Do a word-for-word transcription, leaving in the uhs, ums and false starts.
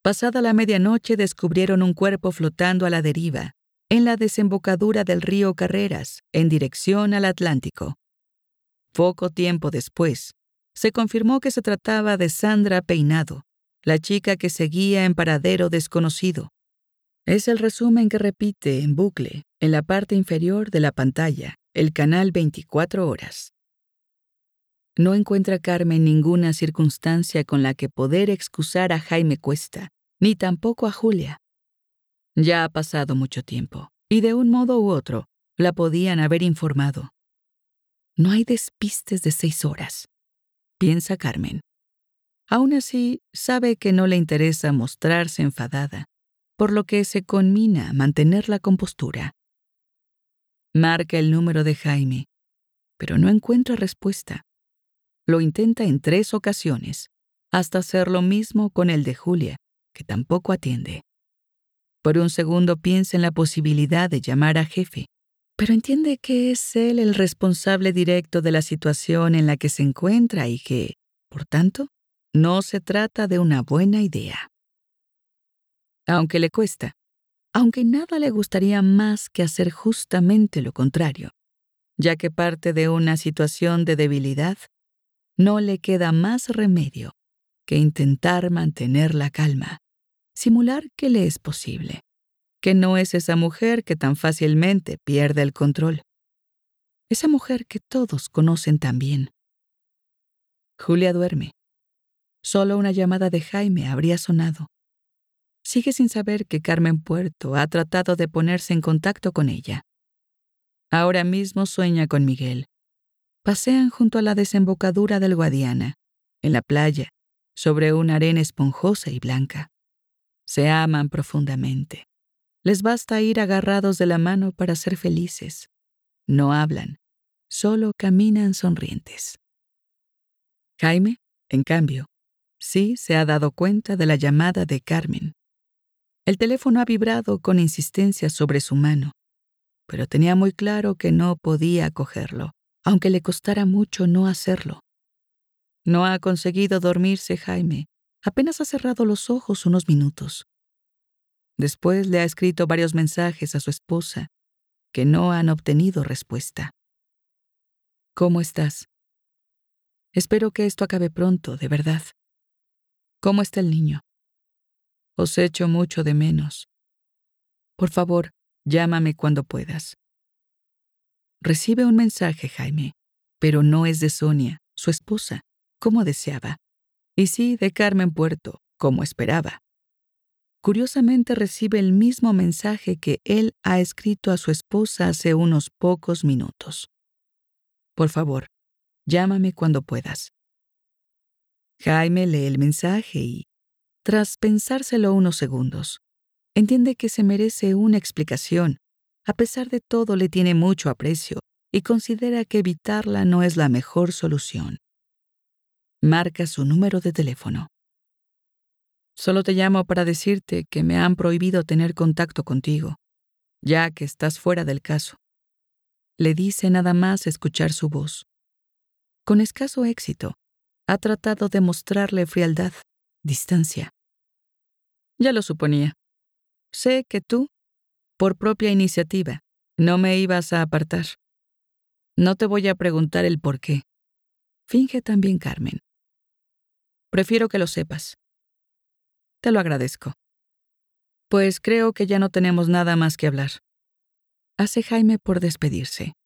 Pasada la medianoche descubrieron un cuerpo flotando a la deriva, en la desembocadura del río Carreras, en dirección al Atlántico. Poco tiempo después, se confirmó que se trataba de Sandra Peinado, la chica que seguía en paradero desconocido. Es el resumen que repite en bucle, en la parte inferior de la pantalla, el canal veinticuatro horas. No encuentra Carmen ninguna circunstancia con la que poder excusar a Jaime Cuesta, ni tampoco a Julia. Ya ha pasado mucho tiempo, y de un modo u otro, la podían haber informado. No hay despistes de seis horas, piensa Carmen. Aún así, sabe que no le interesa mostrarse enfadada, por lo que se conmina a mantener la compostura. Marca el número de Jaime, pero no encuentra respuesta. Lo intenta en tres ocasiones, hasta hacer lo mismo con el de Julia, que tampoco atiende. Por un segundo piensa en la posibilidad de llamar a Jefe, pero entiende que es él el responsable directo de la situación en la que se encuentra y que, por tanto, no se trata de una buena idea. Aunque le cuesta, aunque nada le gustaría más que hacer justamente lo contrario, ya que parte de una situación de debilidad, no le queda más remedio que intentar mantener la calma, simular que le es posible, que no es esa mujer que tan fácilmente pierde el control. Esa mujer que todos conocen tan bien. Julia duerme. Solo una llamada de Jaime habría sonado. Sigue sin saber que Carmen Puerto ha tratado de ponerse en contacto con ella. Ahora mismo sueña con Miguel. Pasean junto a la desembocadura del Guadiana, en la playa, sobre una arena esponjosa y blanca. Se aman profundamente. Les basta ir agarrados de la mano para ser felices. No hablan, solo caminan sonrientes. Jaime, en cambio, sí se ha dado cuenta de la llamada de Carmen. El teléfono ha vibrado con insistencia sobre su mano, pero tenía muy claro que no podía cogerlo, aunque le costara mucho no hacerlo. No ha conseguido dormirse Jaime. Apenas ha cerrado los ojos unos minutos. Después le ha escrito varios mensajes a su esposa, que no han obtenido respuesta. ¿Cómo estás? Espero que esto acabe pronto, de verdad. ¿Cómo está el niño? Os echo mucho de menos. Por favor, llámame cuando puedas. Recibe un mensaje, Jaime, pero no es de Sonia, su esposa, como deseaba, y sí de Carmen Puerto, como esperaba. Curiosamente recibe el mismo mensaje que él ha escrito a su esposa hace unos pocos minutos. Por favor, llámame cuando puedas. Jaime lee el mensaje y, tras pensárselo unos segundos, entiende que se merece una explicación. A pesar de todo, le tiene mucho aprecio y considera que evitarla no es la mejor solución. Marca su número de teléfono. Solo te llamo para decirte que me han prohibido tener contacto contigo, ya que estás fuera del caso. Le dice nada más escuchar su voz. Con escaso éxito, ha tratado de mostrarle frialdad, distancia. Ya lo suponía. Sé que tú, por propia iniciativa, no me ibas a apartar. No te voy a preguntar el por qué. Finge también, Carmen. Prefiero que lo sepas. Te lo agradezco. Pues creo que ya no tenemos nada más que hablar. Hace Jaime por despedirse.